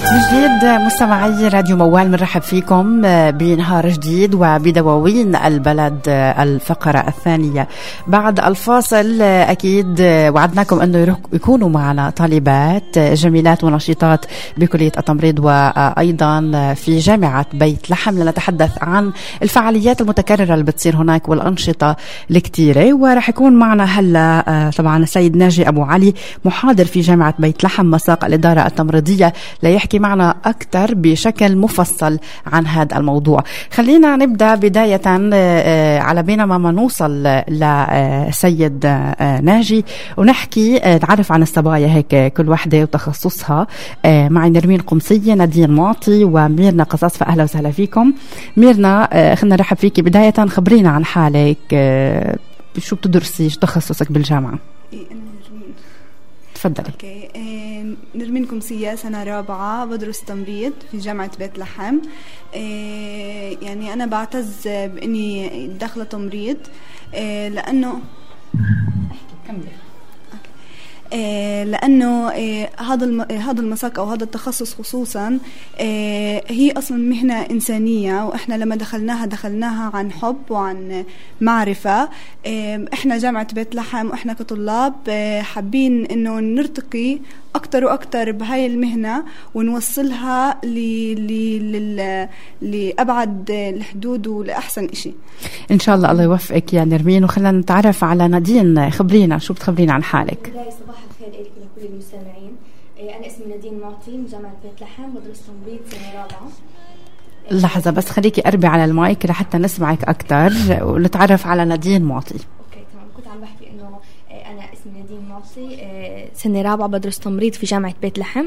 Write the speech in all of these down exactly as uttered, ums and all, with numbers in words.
جديد مستمعي راديو موال، بنرحب فيكم بنهار جديد وبدواوين البلد. الفقرة الثانية بعد الفاصل، أكيد وعدناكم أنه يكونوا معنا طالبات جميلات ونشيطات بكلية التمريض وأيضا في جامعة بيت لحم لنتحدث عن الفعاليات المتكررة اللي بتصير هناك والأنشطة الكتيرة. ورح يكون معنا هلا طبعا السيد ناجي أبو علي، محاضر في جامعة بيت لحم مساق الإدارة التمريضية، ليحكي معنا أكثر بشكل مفصل عن هذا الموضوع. خلينا نبدأ بداية على بينما ما نوصل لسيد ناجي ونحكي نعرف عن الصبايا هيك كل واحدة وتخصصها. معي نرمين قمصية، نادين معطي، وميرنا قصاص. فأهلا وسهلا فيكم. ميرنا خلينا نرحب فيكي. بداية خبرينا عن حالك، شو بتدرسي، شو تخصصك بالجامعة؟ تفضلي. اوكي، إيه نرمين قمصية، سنة رابعة، بدرس تمريض في جامعة بيت لحم. إيه يعني أنا بعتز بإني داخلة تمريض، إيه لأنه كمل إيه لأنه إيه هذا الم... هذا المساق أو هذا التخصص خصوصا إيه هي أصلا مهنة إنسانية، وإحنا لما دخلناها دخلناها عن حب وعن معرفة. إيه إحنا جامعة بيت لحم وإحنا كطلاب إيه حابين إنه نرتقي أكتر وأكتر بهاي المهنة ونوصلها ل... ل... ل... لأبعد الحدود ولأحسن إشي إن شاء الله. الله يوفقك يا نرمين. وخلنا نتعرف على نادين. خبرينا، شو بتخبرينا عن حالك؟ صباح الخير لكم لكل المستمعين. أنا اسمي نادين معطي من جامعة بيت لحم، بدرس تمريض سنة رابعة. لحظة بس، خليكي قربي على المايك لحتى نسمعك أكتر ونتعرف على نادين معطي. أوكي تمام. كنت عم بحكي إنه أنا اسمي نادين معطي، سنة رابعة، بدرس تمريض في جامعة بيت لحم.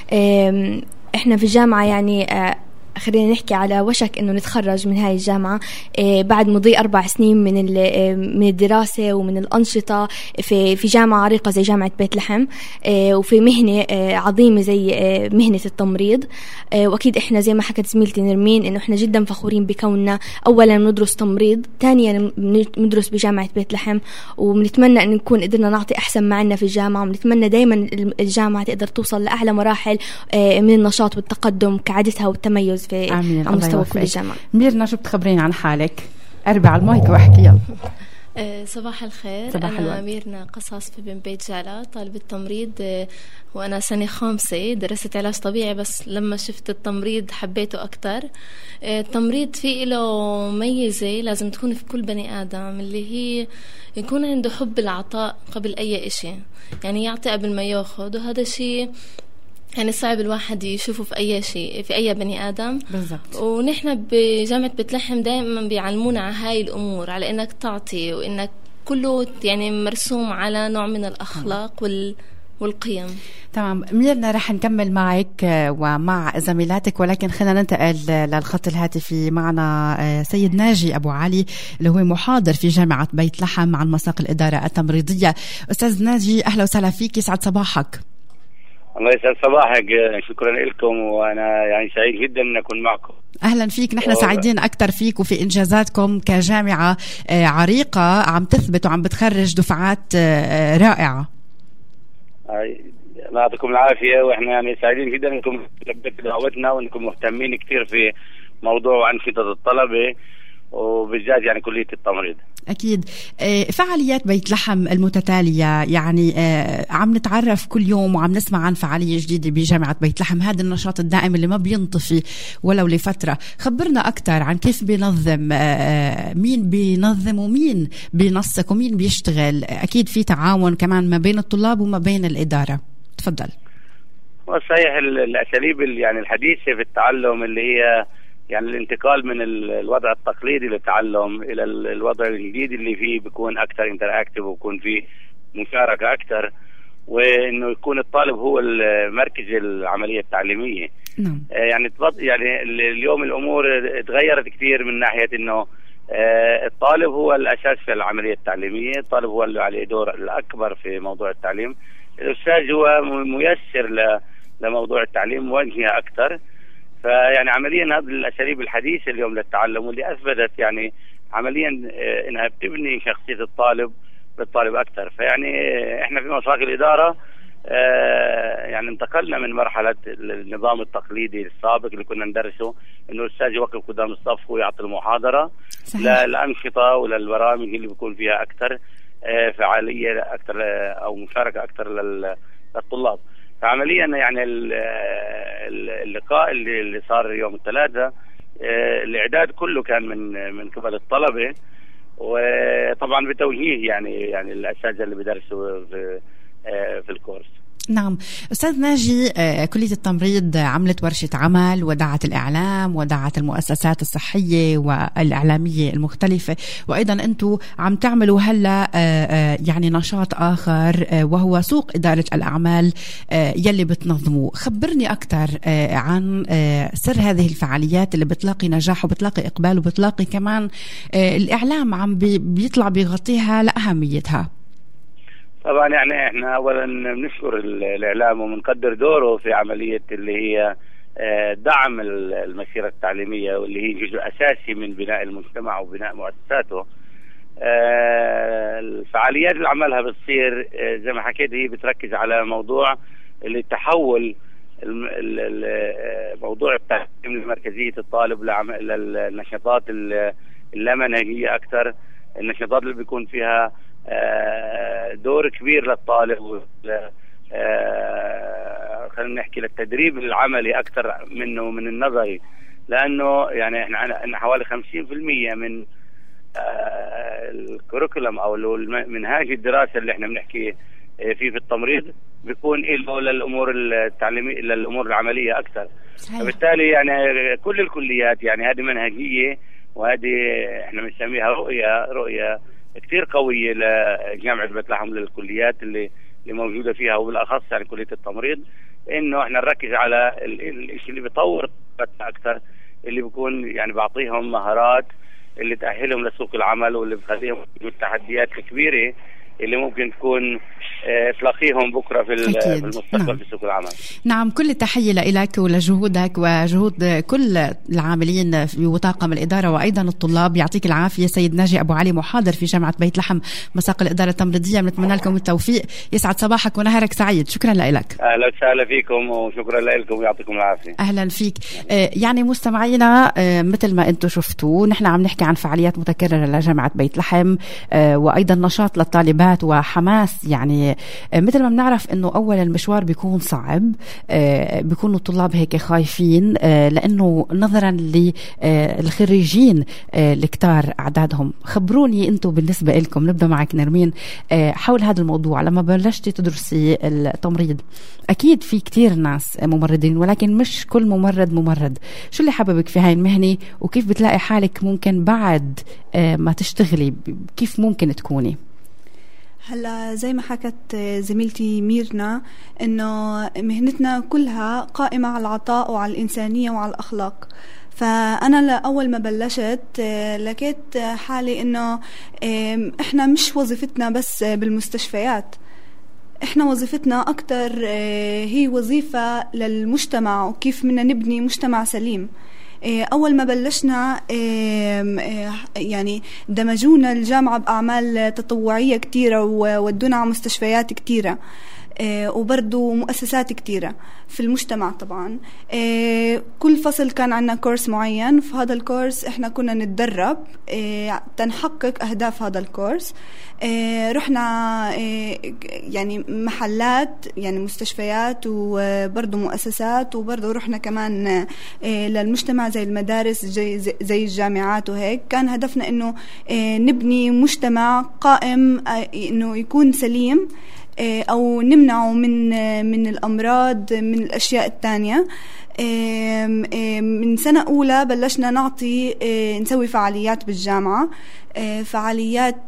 إحنا في الجامعة يعني خلينا نحكي على وشك إنه نتخرج من هاي الجامعة إيه بعد مضي أربع سنين من من الدراسة ومن الأنشطة في في جامعة عريقة زي جامعة بيت لحم، إيه وفي مهنة إيه عظيمة زي إيه مهنة التمريض. إيه وأكيد إحنا زي ما حكت زميلتي نرمين إنه إحنا جدا فخورين بكوننا أولا ندرس تمريض، ثانيا ندرس بجامعة بيت لحم، وبنتمنى إن نكون قدرنا نعطي أحسن ما عنا في الجامعة، ونتمنى دايما الجامعة تقدر توصل لأعلى مراحل إيه من النشاط والتقدم كعادتها والتميز في على مستوى كل الجامعة. ميرنا، شو بتخبرين عن حالك؟ قربي على المايك واحكي يلا. أه صباح الخير. صباح أنا الوقت. ميرنا قصاص في بن بيت جالا، طالبة تمريض، أه وأنا سنة خامسة، درست علاج طبيعي، بس لما شفت التمريض حبيته أكتر. أه التمريض فيه له ميزة لازم تكون في كل بني آدم، اللي هي يكون عنده حب العطاء قبل أي إشي، يعني يعطي قبل ما ياخد، وهذا شيء يعني صعب الواحد يشوفه في أي شيء في أي بني آدم. بالضبط. ونحن بجامعة بيت لحم دائما بيعلمونا على هاي الأمور، على إنك تعطي وإنك كله يعني مرسوم على نوع من الأخلاق وال والقيم. تمام. ميرنا رح نكمل معك ومع زميلاتك، ولكن خلينا ننتقل للخط الهاتفي. معنا سيد ناجي أبو علي اللي هو محاضر في جامعة بيت لحم عن مساق الإدارة التمريضية. أستاذ ناجي أهلا وسهلا فيك، يسعد صباحك. الله يسعد صباحك، شكرا لكم، وأنا يعني سعيد جدا أن أكون معكم. أهلا فيك. نحن سعيدين أكتر فيك وفي إنجازاتكم كجامعة عريقة عم تثبت وعم بتخرج دفعات رائعة. الله يعطيكم العافية، وإحنا يعني سعيدين جدا أنكم لبيتوا دعوتنا وأنكم مهتمين كتير في موضوع أنشطة الطلبة وبالذات يعني كلية التمريض. أكيد. فعاليات بيت لحم المتتالية، يعني عم نتعرف كل يوم وعم نسمع عن فعالية جديدة بجامعة بيت لحم، هذا النشاط الدائم اللي ما بينطفي ولو لفترة. خبرنا أكتر عن كيف بينظم، مين بينظم ومين بينسق ومين بيشتغل. أكيد في تعاون كمان ما بين الطلاب وما بين الإدارة. تفضل. صحيح، الأساليب يعني الحديثة في التعلم اللي هي يعني الانتقال من الوضع التقليدي للتعلم إلى الوضع الجديد اللي فيه بيكون أكثر انتراكتيف ويكون فيه مشاركة أكثر، وإنه يكون الطالب هو المركز العملية التعليمية. نعم. يعني يعني اليوم الأمور اتغيرت كثير من ناحية إنه الطالب هو الأساس في العملية التعليمية، الطالب هو اللي عليه دور الأكبر في موضوع التعليم، الأستاذ هو ميسر لموضوع التعليم وجهه أكثر. فيعني عمليا هذه الأساليب الحديثة اليوم للتعلم واللي أثبتت يعني عمليا إنها بتبني شخصية الطالب بالطالب أكثر. فيعني إحنا في مساق الإدارة يعني انتقلنا من مرحلة النظام التقليدي السابق اللي كنا ندرسه انه الاستاذ يوقف قدام الصف ويعطي المحاضرة، للأنشطة وللبرامج اللي بيكون فيها اكثر فعالية اكثر او مشاركة اكثر للطلاب. فعمليا يعني اللقاء اللي صار يوم الثلاثاء الاعداد كله كان من من قبل الطلبة، وطبعا بتوجيه يعني يعني الاساتذه اللي بيدرسوا في في الكورس. نعم أستاذ ناجي، كلية التمريض عملت ورشة عمل ودعت الإعلام ودعت المؤسسات الصحية والإعلامية المختلفة، وأيضا أنتم عم تعملوا هلا يعني نشاط آخر وهو سوق إدارة الأعمال يلي بتنظموه. خبرني أكثر عن سر هذه الفعاليات اللي بتلاقي نجاح وبتلاقي إقبال وبتلاقي كمان الإعلام عم بيطلع بيغطيها لأهميتها. طبعا يعني احنا اولا بنشكر الاعلام وبنقدر دوره في عمليه اللي هي دعم المسيره التعليميه، واللي هي جزء اساسي من بناء المجتمع وبناء مؤسساته. الفعاليات اللي عملها بتصير زي ما حكيت هي بتركز على موضوع اللي تحول موضوع التعليم لمركزيه الطالب للنشاطات اللامنهجيه اكثر، النشاطات اللي بيكون فيها دور كبير للطالب، خلينا نحكي للتدريب العملي أكثر منه من النظري، لأنه يعني إحنا عندنا حوالي خمسين بالمئة من الكوريكولم أو منهاج الدراسة اللي إحنا بنحكي فيه في التمريض بيكون له للأمور التعليمية للأمور العملية أكثر. فبالتالي يعني كل الكليات يعني هذه منهجية، وهذه إحنا بنسميها رؤية رؤية كثير قوية لجامعة بيت لحم للكليات اللي اللي موجودة فيها، وبالأخص يعني كلية التمريض، إنه إحنا نركز على الشيء اللي بيطور أكثر، اللي بيكون يعني بعطيهم مهارات اللي تأهلهم لسوق العمل، واللي بخليهم التحديات الكبيرة اللي ممكن تكون تلاقيهم بكرة في المستقبل نعم. في سوق العمل. نعم، كل التحية لك ولجهودك وجهود كل العاملين في وطاقم الإدارة وأيضا الطلاب. يعطيك العافية سيد ناجي أبو علي، محاضر في جامعة بيت لحم مساق الإدارة التمريضية. بنتمنى لكم التوفيق، يسعد صباحك ونهارك سعيد. شكرا لك. أهلا وسهلا فيكم وشكرا لكم ويعطيكم العافية. أهلا فيك. آه يعني مستمعينا، آه مثل ما أنتم شفتوا نحن عم نحكي عن فعاليات متكررة لجامعة بيت لحم، آه وأيضا نشاط للطالبات وحماس. يعني مثل ما بنعرف انه اول المشوار بيكون صعب، بيكونوا الطلاب هيك خايفين لانه نظرا للخريجين الكتار اعدادهم. خبروني انتم بالنسبه لكم، نبدا معك نرمين، حول هذا الموضوع. لما بلشتي تدرسي التمريض اكيد في كتير ناس ممرضين، ولكن مش كل ممرض ممرض. شو اللي حببك في هاي المهنه، وكيف بتلاقي حالك ممكن بعد ما تشتغلي كيف ممكن تكوني؟ هلا زي ما حكت زميلتي ميرنا انه مهنتنا كلها قائمة على العطاء وعلى الإنسانية وعلى الأخلاق. فأنا لأول ما بلشت لقيت حالي انه احنا مش وظيفتنا بس بالمستشفيات، احنا وظيفتنا اكتر هي وظيفة للمجتمع، وكيف بدنا نبني مجتمع سليم. أول ما بلشنا يعني دمجونا الجامعة بأعمال تطوعية كتيرة وودونا على مستشفيات كتيرة وبرضو مؤسسات كتيرة في المجتمع. طبعا كل فصل كان عنا كورس معين، في هذا الكورس احنا كنا نتدرب تنحقق أهداف هذا الكورس. رحنا يعني محلات، يعني مستشفيات وبرضو مؤسسات، وبرضو رحنا كمان للمجتمع زي المدارس زي, زي الجامعات وهيك. كان هدفنا انه نبني مجتمع قائم انه يكون سليم، أو نمنعه من من الأمراض من الأشياء التانية. من سنة أولى بلشنا نعطي نسوي فعاليات بالجامعة، فعاليات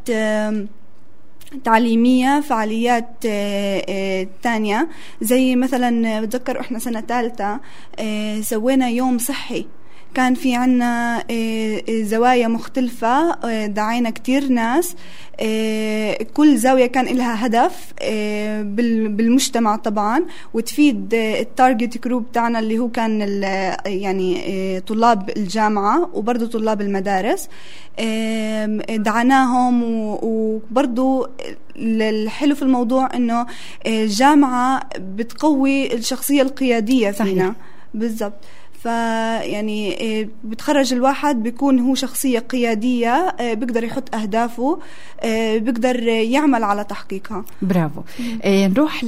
تعليمية، فعاليات تانية زي مثلا بتذكر إحنا سنة ثالثة سوينا يوم صحي، كان في عنا زوايا مختلفة، دعينا كتير ناس، كل زاوية كان لها هدف بالمجتمع طبعا، وتفيد التارجت جروب تاعنا اللي هو كان يعني طلاب الجامعة وبرضو طلاب المدارس. دعاناهم وبرضو الحلو في الموضوع إنه الجامعة بتقوي الشخصية القيادية فينا. صحيح. بالضبط. فيعني بتخرج الواحد بيكون هو شخصية قيادية، بيقدر يحط أهدافه، بيقدر يعمل على تحقيقها. برافو. نروح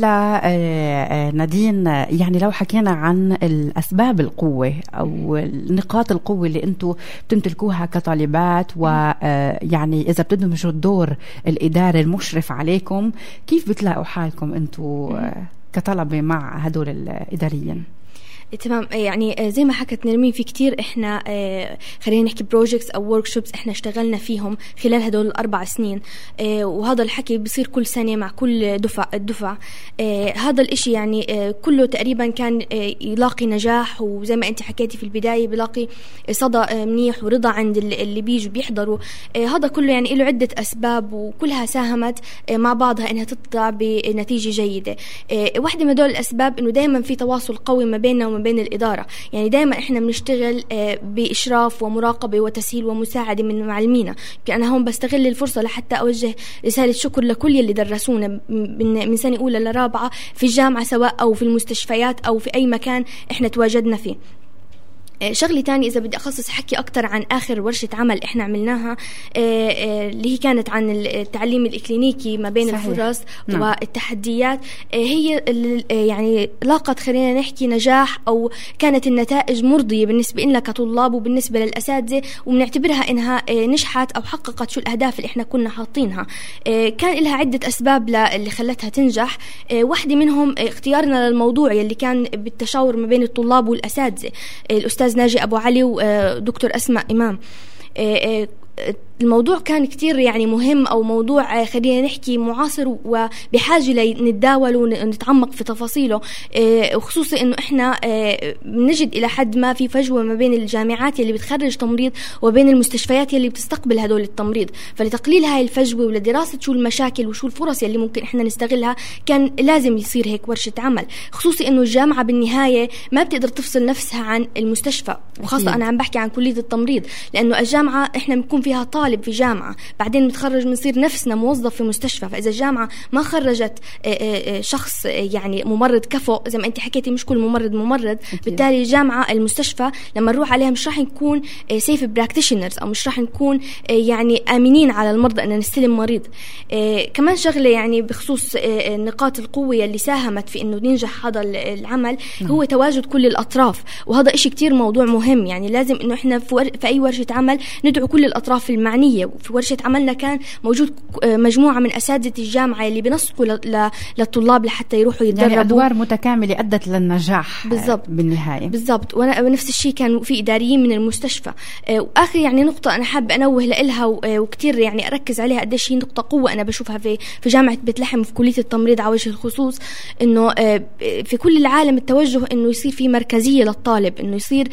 لنادين. يعني لو حكينا عن الأسباب القوة أو نقاط القوة اللي أنتوا بتمتلكوها كطالبات، ويعني إذا بتدمجوا الدور الإداري المشرف عليكم، كيف بتلاقوا حالكم أنتوا كطلبة مع هدول الإداريين؟ تمام. يعني زي ما حكت نرمين، في كتير احنا خلينا نحكي بروجيكتس او وركشوبس احنا اشتغلنا فيهم خلال هدول الاربع سنين، وهذا الحكي بيصير كل سنه مع كل دفع الدفع. هذا الاشي يعني كله تقريبا كان يلاقي نجاح، وزي ما انت حكيتي في البدايه بيلاقي صدى منيح ورضا عند اللي بيجوا بيحضروا. هذا كله يعني له عده اسباب، وكلها ساهمت مع بعضها انها تطلع بنتيجه جيده. واحده من هدول الاسباب انه دائما في تواصل قوي ما بيننا وما بين الإدارة. يعني دائما إحنا بنشتغل بإشراف ومراقبة وتسهيل ومساعدة من معلمينا. أنا هون بستغل الفرصة لحتى أوجه رسالة شكر لكل اللي درسونا من سنة أولى لرابعة في الجامعة، سواء أو في المستشفيات أو في أي مكان إحنا تواجدنا فيه. شغلة تاني إذا بدي أخصص حكي أكتر عن آخر ورشة عمل إحنا عملناها، اللي هي كانت عن التعليم الإكلينيكي ما بين صحيح. الفرص نعم. والتحديات. هي يعني لاقت خلينا نحكي نجاح، أو كانت النتائج مرضية بالنسبة لنا كطلاب وبالنسبة للأساتذة، وبنعتبرها إنها نجحت أو حققت شو الأهداف اللي إحنا كنا حاطينها. كان لها عدة أسباب اللي خلتها تنجح. واحدة منهم اختيارنا للموضوع اللي كان بالتشاور ما بين الطلاب والأساتذة، الأستاذ ناجي أبو علي ودكتور أسماء إمام. الموضوع كان كتير يعني مهم، أو موضوع خلينا نحكي معاصر وبحاجة لنتداول ونتعمق في تفاصيله، وخصوصا إنه إحنا نجد إلى حد ما في فجوة ما بين الجامعات اللي بتخرج تمريض وبين المستشفيات اللي بتستقبل هدول التمريض. فلتقليل هاي الفجوة ولدراسة شو المشاكل وشو الفرص اللي ممكن إحنا نستغلها، كان لازم يصير هيك ورشة عمل، خصوصا إنه الجامعة بالنهاية ما بتقدر تفصل نفسها عن المستشفى، وخاصة أنا عم بحكي عن كلية التمريض، لأنه الجامعة إحنا بنكون فيها طالب في جامعة، بعدين متخرج بنصير نفسنا موظف في مستشفى. فإذا الجامعة ما خرجت شخص يعني ممرض كفؤ زي ما أنت حكيتي، مش كل ممرض ممرض أكيد. بالتالي الجامعة المستشفى لما نروح عليها مش راح نكون سيف براكتيشنرز، أو مش راح نكون يعني آمنين على المرضى أن نستلم مريض. كمان شغلة يعني بخصوص نقاط القوة اللي ساهمت في إنه ننجح هذا العمل هو تواجد كل الأطراف، وهذا إشي كتير موضوع مهم. يعني لازم إنه إحنا في أي ورشة عمل ندعو كل الأطراف المعنية. وفي ورشة عملنا كان موجود مجموعة من أساتذة الجامعة اللي بنسقوا للطلاب لحتى يروحوا يتدربوا. يعني أدوار متكاملة أدت للنجاح بالضبط بالنهاية. بالضبط. ونفس الشيء كان في إداريين من المستشفى. وآخر يعني نقطة أنا حابة أنوه لإلها وكتير يعني أركز عليها قديش هي نقطة قوة أنا بشوفها في في جامعة بيت لحم وفي كلية التمريض على وجه الخصوص، إنه في كل العالم التوجه إنه يصير في مركزية للطالب، إنه يصير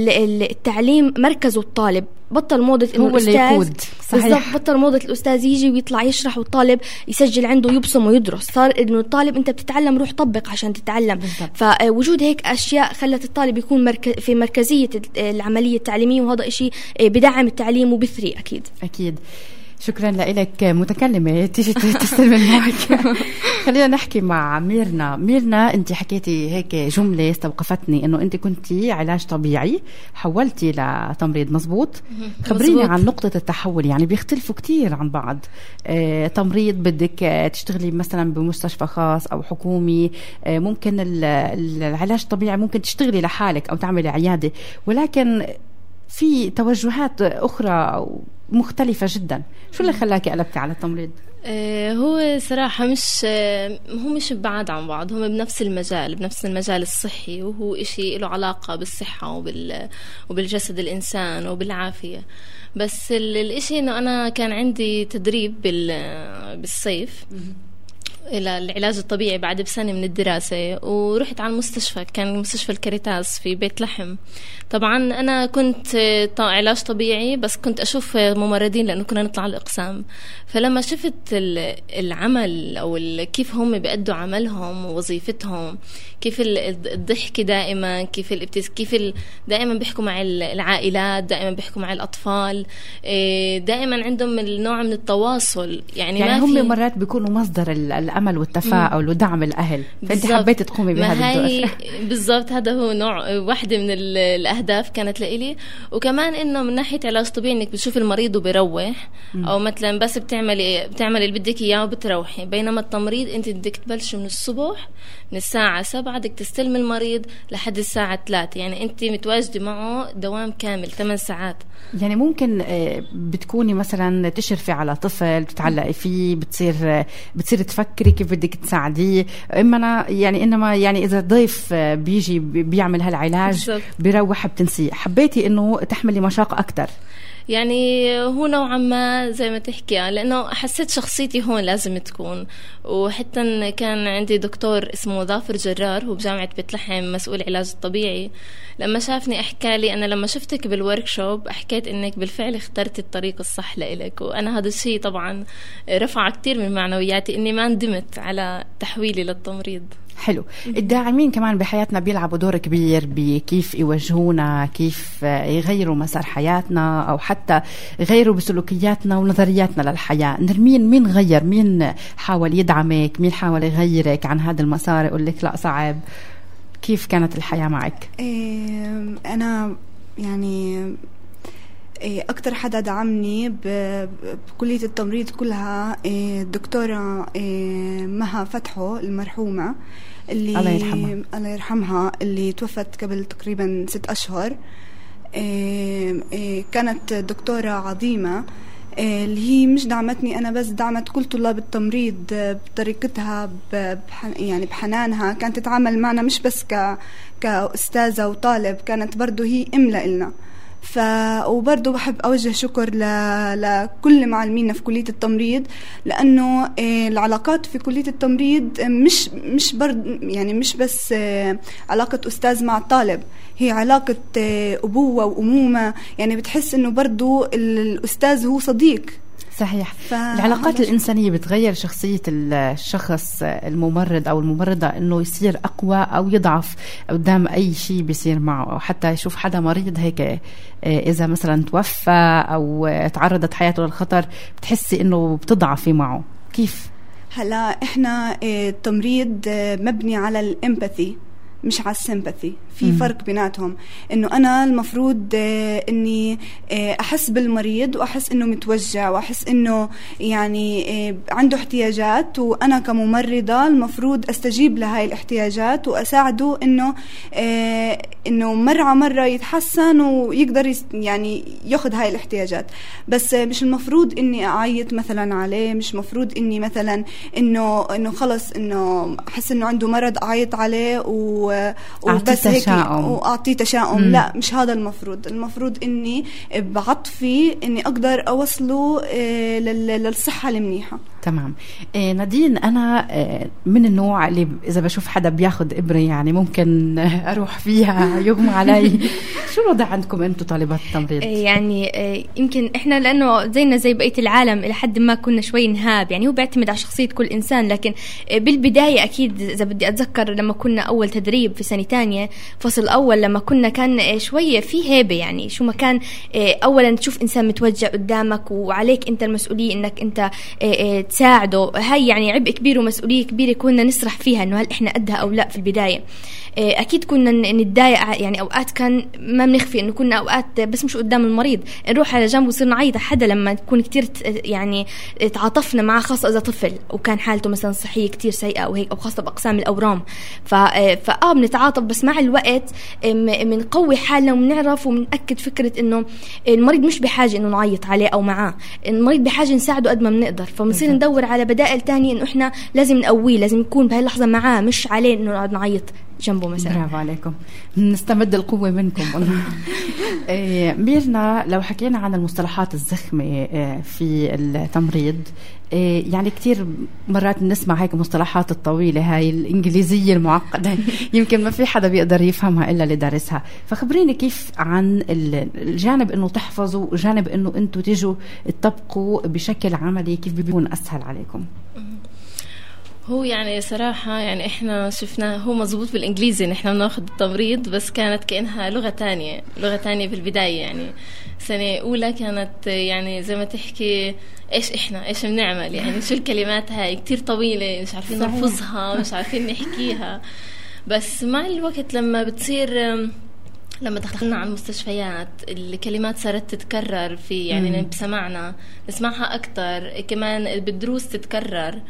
التعليم مركزه الطالب، بطل موضة إنه الأستاذ بالضبط، بطل موضة الأستاذ يجي ويطلع يشرح والطالب يسجل عنده يبصم ويدرس. صار إنه الطالب أنت بتتعلم روح طبق عشان تتعلم بالضبط. فوجود هيك أشياء خلت الطالب يكون مركز في مركزية العملية التعليمية، وهذا إشي بدعم التعليم وبثري أكيد أكيد. شكرا لك متكلمة تيجي تستلم المايك. خلينا نحكي مع ميرنا. ميرنا انت حكيتي هيك جملة استوقفتني، انه انت كنتي علاج طبيعي حولتي لتمريض، مزبوط؟ خبريني عن نقطة التحول، يعني بيختلفوا كتير عن بعض. اه تمريض بدك تشتغلي مثلا بمستشفى خاص او حكومي، اه ممكن العلاج الطبيعي ممكن تشتغلي لحالك او تعملي عيادة، ولكن في توجهات اخرى مختلفة جدا. شو اللي خلاكي قلبتي على التمريض؟ آه هو صراحة مش آه هو مش بعاد عن بعض، هم بنفس المجال بنفس المجال الصحي، وهو إشي له علاقة بالصحة وبال وبالجسد الإنسان وبالعافية. بس الإشي إنه أنا كان عندي تدريب بال بالصيف، إلى العلاج الطبيعي بعد بسنة من الدراسة، ورحت على المستشفى، كان مستشفى الكاريتاس في بيت لحم. طبعا أنا كنت علاج طبيعي، بس كنت أشوف ممرضين لأنه كنا نطلع على الأقسام. فلما شفت العمل أو كيف هم بيأدوا عملهم ووظيفتهم، كيف الضحك دائما، كيف الابتس كيف دائما بيحكوا مع العائلات، دائما بيحكوا مع الأطفال، دائما عندهم النوع من التواصل. يعني, يعني ما هم مرات بيكونوا مصدر الأمل والتفاؤل ودعم الأهل. فأنت حبيت تقومي بهذا الدور. بالضبط، هذا هو نوع واحدة من الأهداف كانت لإلي. وكمان إنه من ناحية علاج طبيعي إنك بتشوف المريض وبيروح، أو مثلا بس بتعملي بتعملي اللي بدك إياه وبتروحي. بينما التمريض أنت بدك تبلش من الصبح من الساعة سبعة، بدك تستلم المريض لحد الساعة ثلاثة، يعني أنت متواجدة معه دوام كامل ثمان ساعات. يعني ممكن بتكوني مثلا تشرفي على طفل، بتتعلقي فيه، بتصير بتصير تفكري كيف بدك تساعديه. إما أنا يعني إنما يعني إذا ضيف بيجي بيعمل هالعلاج بيروح بتنسيه. حبيتي إنه تحملي مشاق أكتر؟ يعني هو نوعا ما زي ما تحكي، لأنه حسيت شخصيتي هون لازم تكون. وحتى كان عندي دكتور اسمه ظافر جرار، هو بجامعة بيت لحم مسؤول علاج الطبيعي. لما شافني أحكى لي أنا لما شفتك بالوركشوب حكيت إنك بالفعل اخترت الطريق الصح لإلك. وأنا هذا الشيء طبعا رفع كتير من معنوياتي إني ما ندمت على تحويلي للتمريض. حلو. الداعمين كمان بحياتنا بيلعبوا دور كبير بكيف يوجهونا، كيف يغيروا مسار حياتنا، أو حتى يغيروا بسلوكياتنا ونظرياتنا للحياة. نرمين مين غير؟ مين حاول يدعمك؟ مين حاول يغيرك عن هذا المسار يقول لك لا صعب؟ كيف كانت الحياة معك؟ إيه أنا يعني أكتر حدا دعمني بكلية التمريض كلها الدكتورة مها فتحو المرحومة اللي الله يرحمها. الله يرحمها اللي توفت قبل تقريبا ست أشهر. كانت دكتورة عظيمة اللي هي مش دعمتني أنا بس، دعمت كل طلاب التمريض بطريقتها يعني بحنانها. كانت تتعامل معنا مش بس ك كأستاذة وطالب، كانت برضو هي إم لنا. ف وبرضه بحب أوجه شكر ل... لكل معلمينا في كلية التمريض، لأنه العلاقات في كلية التمريض مش مش برد يعني مش بس علاقة أستاذ مع طالب، هي علاقة أبوة وأمومة. يعني بتحس إنه برضه الأستاذ هو صديق. صحيح. العلاقات الإنسانية بتغير شخصية الشخص الممرض أو الممرضة، إنه يصير أقوى أو يضعف قدام أي شيء بيصير معه، أو حتى يشوف حدا مريض هيك إذا مثلا توفى أو تعرضت حياته للخطر بتحسي إنه بتضعفي معه. كيف؟ هلا إحنا التمريض مبني على الإمباثي مش على السيمباثي. في فرق بيناتهم، انه انا المفروض اني احس بالمريض واحس انه متوجع واحس انه يعني عنده احتياجات، وانا كممرضة المفروض استجيب لهاي الاحتياجات واساعده انه انه مرة مرة يتحسن ويقدر يعني ياخذ هاي الاحتياجات. بس مش المفروض اني اعيط مثلا عليه، مش مفروض اني مثلا انه انه خلص انه احس انه عنده مرض اعيط عليه و وبس هيك واعطيه تشاؤم. لا، مش هذا المفروض. المفروض اني بعطفي اني اقدر اوصله للصحة المنيحة. تمام. إيه نادين، أنا إيه من النوع اللي إذا بشوف حدا بياخد إبرة يعني ممكن أروح فيها يغمى علي. شو الوضع عندكم أنتوا طالبات التمريض؟ يعني يمكن إحنا لأنه زينا زي بقية العالم إلى حد ما كنا شوي نهاب، يعني هو بيعتمد على شخصية كل إنسان. لكن بالبداية أكيد إذا بدي أتذكر لما كنا أول تدريب في سنة تانية فصل أول، لما كنا كان شوية في هيبة، يعني شو ما كان أولا تشوف إنسان متوجع قدامك وعليك أنت المسؤولية إنك أنت تساعده. هاي يعني عبء كبير ومسؤولية كبيرة كنا نسرح فيها إنه هل إحنا قدها أو لا في البداية. أكيد كنا نتضايق، يعني أوقات كان ما بنخفي إنه كنا أوقات بس مش قدام المريض نروح على جنبه وصير نعيط حدا لما تكون كتير يعني تعاطفنا معه، خاصة إذا طفل وكان حالته مثلا صحية كتير سيئة أو هيك، أو خاصة بأقسام الأورام. فآه بنتعاطف، بس مع الوقت بنقوي حالنا وبنعرف وبنأكد فكرة إنه المريض مش بحاجة إنه نعيط عليه أو معاه، المريض بحاجة نساعده قد ما بنقدر. فبنصير ندور على بدائل تانية إنه إحنا لازم نقويه، لازم نكون بهاللحظة معاه مش عليه إنه نقعد نعيط جنبه مثلا. برافو عليكم، نستمد القوة منكم. ميرنا، لو حكينا عن المصطلحات الزخمة في التمريض، يعني كتير مرات نسمع هيك مصطلحات الطويلة هاي الإنجليزية المعقدة يمكن ما في حدا بيقدر يفهمها إلا اللي دارسها. فخبريني كيف عن الجانب إنه تحفظوا وجانب إنه أنتوا تيجوا تطبقوا بشكل عملي، كيف بيكون أسهل عليكم؟ هو يعني صراحة يعني إحنا شفنا هو مزبوط بالإنجليزي، نحن بناخد التمريض بس كانت كأنها لغة تانية لغة تانية في البداية. يعني سنة أولى كانت يعني زي ما تحكي إيش إحنا إيش بنعمل، يعني شو الكلمات هاي كتير طويلة مش عارفين نلفظها مش عارفين نحكيها. بس مع الوقت لما بتصير لما دخلنا على المستشفيات الكلمات صارت تتكرر في يعني بسمعنا نسمعها أكتر، كمان بالدروس تتكرر،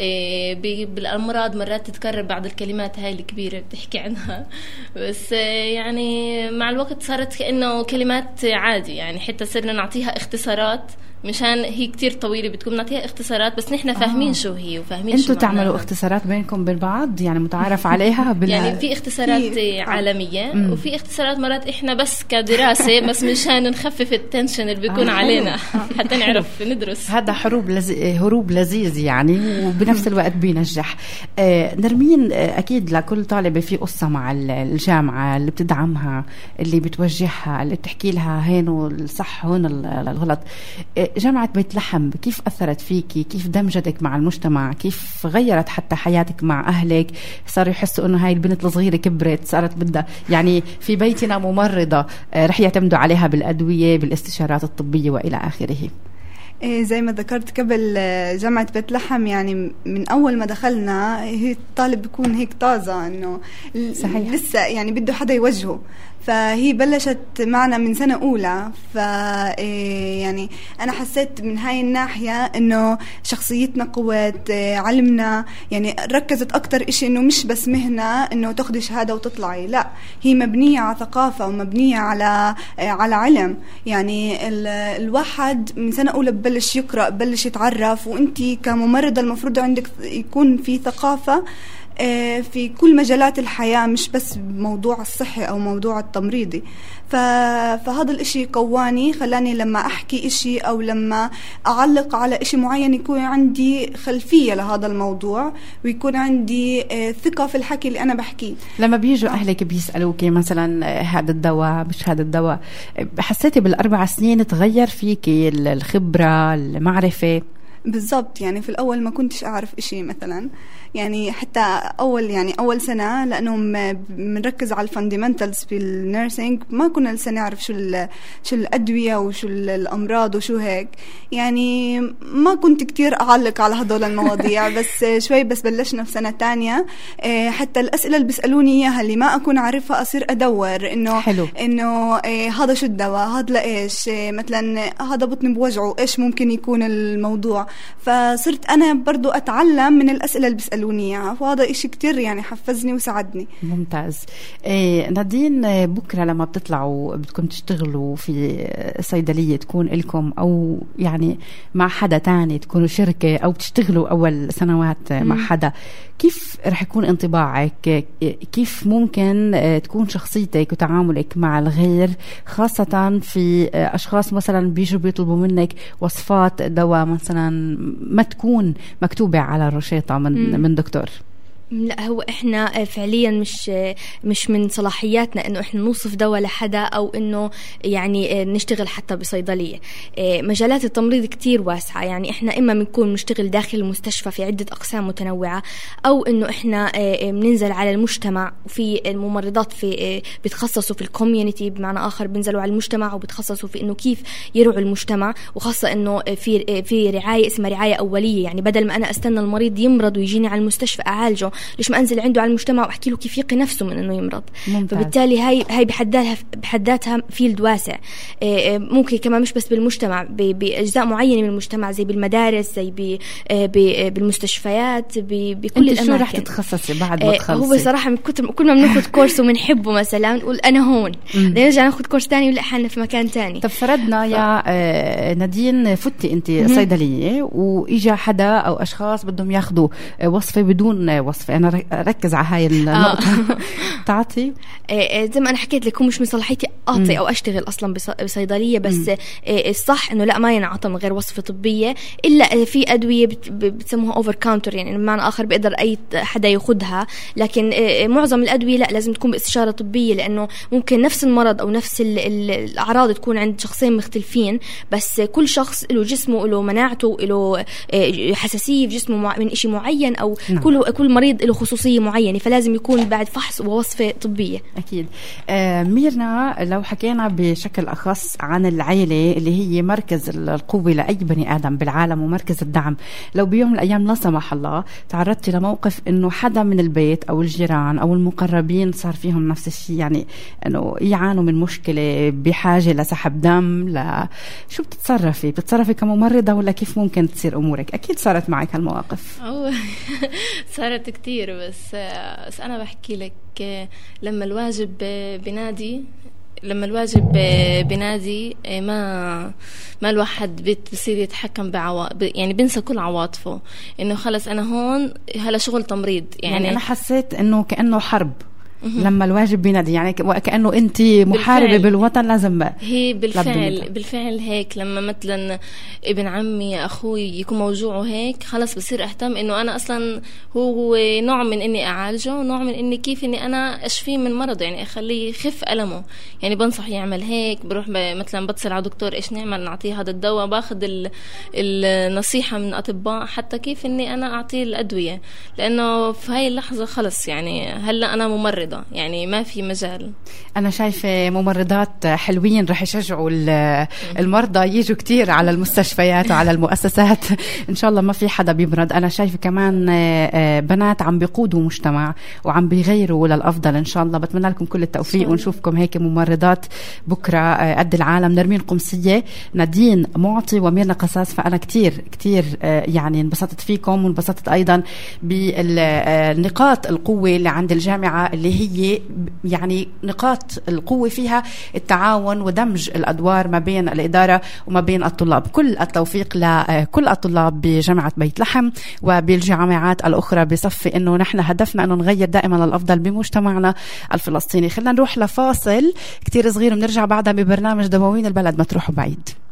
إيه بالأمراض مرات تتكرر بعض الكلمات هاي الكبيرة بتحكي عنها. بس يعني مع الوقت صارت كأنه كلمات عادي، يعني حتى صرنا نعطيها اختصارات مشان هي كتير طويلة بتكون نعطيها اختصارات بس نحن فاهمين آه. شو هي وفاهمين انتوا تعملوا اختصارات بينكم بين بعض يعني متعارف عليها بال... يعني في اختصارات عالمية مم. وفي اختصارات مرات احنا بس كدراسة بس مشان نخفف التنشن اللي بيكون آه. علينا حتى نعرف ندرس. هذا حروب لزي... هروب لذيذ يعني وبنفس الوقت بينجح. آه نرمين، آه اكيد لكل طالبة في قصة مع الجامعة اللي بتدعمها، اللي بتوجهها، اللي بتحكي لها هين الصح هون الغلط. آه جامعة بيت لحم كيف أثرت فيكي؟ كيف دمجتك مع المجتمع؟ كيف غيرت حتى حياتك مع أهلك؟ صاروا يحسوا إنه هاي البنت الصغيرة كبرت صارت بدها يعني في بيتنا ممرضة رح يعتمدوا عليها بالأدوية بالاستشارات الطبية وإلى آخره. زي ما ذكرت قبل، جامعة بيت لحم يعني من أول ما دخلنا هي الطالب بيكون هيك طازة إنه صحيح. لسه يعني بده حدا يوجهه، فهي بلشت معنا من سنة أولى. ف يعني أنا حسيت من هاي الناحية إنه شخصيتنا قوت، علمنا يعني ركزت أكتر إشي إنه مش بس مهنة إنه تاخدي شهادة وتطلعي، لا هي مبنية على ثقافة ومبنية على على علم. يعني الواحد من سنة أولى ببلش يقرأ ببلش يتعرف، وإنتي كممرضة المفروض عندك يكون في ثقافة في كل مجالات الحياة مش بس موضوع الصحي أو موضوع التمريضي. فهذا الاشي قواني خلاني لما أحكي اشي أو لما أعلق على اشي معين يكون عندي خلفية لهذا الموضوع ويكون عندي ثقة في الحكي اللي أنا بحكيه. لما بيجوا أهلك بيسألوك مثلا هذا الدواء مش هذا الدواء، حسيتي بالأربع سنين تغير فيكي الخبرة المعرفة؟ بالضبط، يعني في الأول ما كنتش أعرف إشي مثلا، يعني حتى أول يعني أول سنة لأنهم بنركز على الفاندمنتالز في النيرسينج ما كنا لسه نعرف شو شو الأدوية وشو الأمراض وشو هيك، يعني ما كنت كتير أعلق على هذول المواضيع. بس شوي بس بلشنا في سنة تانية حتى الأسئلة اللي بيسألوني إياها اللي ما أكون عارفها أصير أدور إنه حلو. إنه هذا شو الدواء، هذا لإيش، مثلا هذا بطني بوجعه إيش ممكن يكون الموضوع. فصرت أنا برضو أتعلم من الأسئلة اللي بيسألوني إياها، فهذا إشي كتير يعني حفزني وساعدني. ممتاز. إيه نادين، بكرة لما بتطلعوا بدكم تشتغلوا في صيدلية تكون لكم أو يعني مع حدا تاني تكونوا شركة أو بتشتغلوا أول سنوات مع حدا، كيف رح يكون انطباعك؟ كيف ممكن تكون شخصيتك وتعاملك مع الغير، خاصة في أشخاص مثلا بيجوا بيطلبوا منك وصفات دواء مثلا ما تكون مكتوبة على الروشيطة من, مم. من دكتور؟ لا، هو احنا فعليا مش مش من صلاحياتنا انه احنا نوصف دواء لحدا او انه يعني نشتغل حتى بصيدليه. مجالات التمريض كتير واسعه، يعني احنا اما بنكون نشتغل داخل المستشفى في عده اقسام متنوعه، او انه احنا بننزل على المجتمع، وفي الممرضات في بيتخصصوا في الكوميونتي، بمعنى اخر بينزلوا على المجتمع وبيتخصصوا في انه كيف يرعوا المجتمع، وخاصه انه في في رعايه اسمها رعايه اوليه، يعني بدل ما انا استنى المريض يمرض ويجيني على المستشفى اعالجه، ليش ما انزل عنده على المجتمع واحكي له كيف يقي نفسه من انه يمرض. ممتاز. فبالتالي هاي هاي بحداتها بحداتها فيلد واسع، ممكن كمان مش بس بالمجتمع، باجزاء معينه من المجتمع زي بالمدارس، زي بالمستشفيات، بكل الاماكن. شو رح تتخصصي بعد ما تخلصي؟ هو صراحه من كتر كل ما بناخذ كورس وبنحبه مثلا نقول انا هون، نرجع ناخذ كورس ثاني ولا حالنا في مكان ثاني. طب فرضنا ف... يا نادين فتي انت صيدليه واجا حدا او اشخاص بدهم ياخذوا وصفه بدون وصفه، تعرفي أنا ركز على هاي النقطة. تعطي زي ما أنا حكيت لكم مش من صلاحيتي أعطي أو أشتغل أصلا بصيدلية، بس الصح إنه لا ما ينعطى من غير وصفة طبية، إلا في أدوية بتسموها أوفر كاونتر، يعني بمعنى آخر بيقدر أي حدا ياخدها، لكن معظم الأدوية لا لازم تكون باستشارة طبية، لأنه ممكن نفس المرض أو نفس الأعراض تكون عند شخصين مختلفين، بس كل شخص له جسمه له مناعته له حساسية في جسمه من إشي معين، أو نعم. كل كل مريض له خصوصية معينة، فلازم يكون بعد فحص ووصفة طبية. أكيد. آه ميرنا، لو حكينا بشكل أخص عن العائلة اللي هي مركز القوة لأي بني آدم بالعالم ومركز الدعم، لو بيوم من الأيام لا سمح الله تعرضتي لموقف إنه حدا من البيت أو الجيران أو المقربين صار فيهم نفس الشيء، يعني إنه يعانوا من مشكلة بحاجة لسحب دم، لا شو بتتصرفي؟ بتتصرفي كممرضة ولا كيف ممكن تصير أمورك؟ أكيد صارت معك هالمواقف. أو صارت كتير، بس بس أنا بحكي لك لما الواجب بنادي لما الواجب بنادي ما ما الواحد بصير يتحكم بعوا يعني بنسى كل عواطفه، إنه خلص أنا هون هلا شغل تمريض. يعني, يعني أنا حسيت إنه كأنه حرب لما الواجب بينادي، يعني كأنه أنت محاربة بالفعل. بالوطن لازم هي بالفعل بالفعل هيك. لما مثلا ابن عمي أخوي يكون موجوعه هيك خلص بصير أهتم إنه أنا أصلا هو نوع من إني أعالجه، نوع من إني كيف إني أنا أشفيه من مرضه، يعني أخليه يخف ألمه. يعني بنصح يعمل هيك، بروح مثلا بتصل على دكتور إيش نعمل، نعطيه هذا الدواء، باخد النصيحة من أطباء حتى كيف إني أنا أعطيه الأدوية، لأنه في هاي اللحظة خلص يعني هلأ أنا ممرضة، يعني ما في مجال. أنا شايفة ممرضات حلوين رح يشجعوا المرضى يجوا كتير على المستشفيات وعلى المؤسسات. إن شاء الله ما في حدا بيمرض. أنا شايفة كمان بنات عم بيقودوا مجتمع وعم بيغيروا للأفضل إن شاء الله. بتمنى لكم كل التوفيق ونشوفكم هيك ممرضات بكرة قد العالم. نرمين قمصية، نادين معطي، وميرنا قصاص. فأنا كتير كتير يعني انبسطت فيكم، وانبسطت أيضا بالنقاط القوة اللي عند الجامعة، اللي هي يعني نقاط القوة فيها التعاون ودمج الأدوار ما بين الإدارة وما بين الطلاب. كل التوفيق لكل الطلاب بجامعة بيت لحم وبالجامعات الأخرى، بصفي إنه نحن هدفنا إنه نغير دائما الأفضل بمجتمعنا الفلسطيني. خلينا نروح لفاصل كتير صغير ونرجع بعدها ببرنامج دواوين البلد. ما تروحوا بعيد.